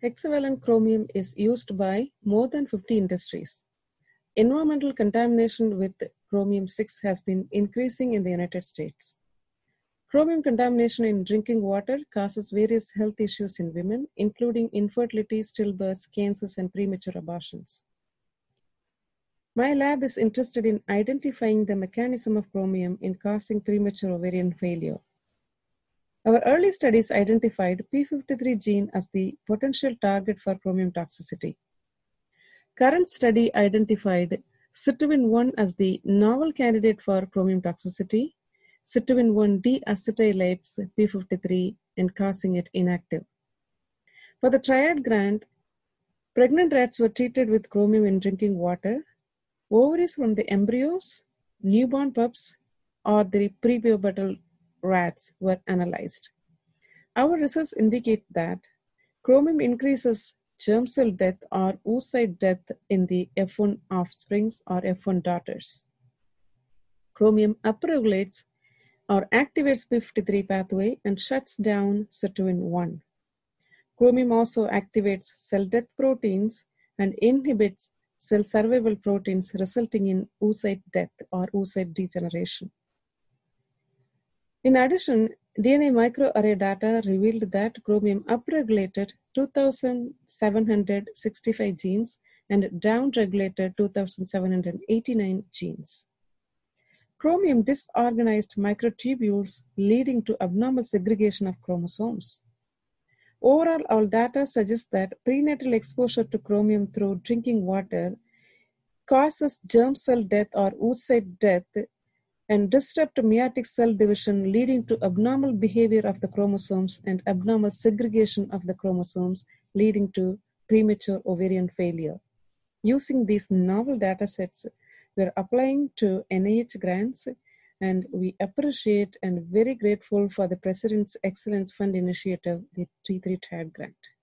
Hexavalent chromium is used by more than 50 industries. Environmental contamination with chromium-6 has been increasing in the United States. Chromium contamination in drinking water causes various health issues in women, including infertility, stillbirths, cancers, and premature abortions. My lab is interested in identifying the mechanism of chromium in causing premature ovarian failure. Our early studies identified p53 gene as the potential target for chromium toxicity. Current study identified Sirtuin-1 as the novel candidate for chromium toxicity. Sirtuin-1 deacetylates p53 and causing it inactive. For the triad grant, pregnant rats were treated with chromium in drinking water. Ovaries from the embryos, newborn pups, or the prepubertal rats were analyzed. Our results indicate that chromium increases germ cell death or oocyte death in the F1 offsprings or F1 daughters. Chromium upregulates or activates p53 pathway and shuts down Sirtuin-1. Chromium also activates cell death proteins and inhibits cell survival proteins, resulting in oocyte death or oocyte degeneration. In addition, DNA microarray data revealed that chromium upregulated 2,765 genes and downregulated 2,789 genes. Chromium disorganized microtubules, leading to abnormal segregation of chromosomes. Overall, our data suggests that prenatal exposure to chromium through drinking water causes germ cell death or oocyte death and disrupt meiotic cell division, leading to abnormal behavior of the chromosomes and abnormal segregation of the chromosomes, leading to premature ovarian failure. Using these novel data sets, we're applying to NIH grants, and we appreciate and very grateful for the President's Excellence Fund initiative, the T3 TRIAD grant.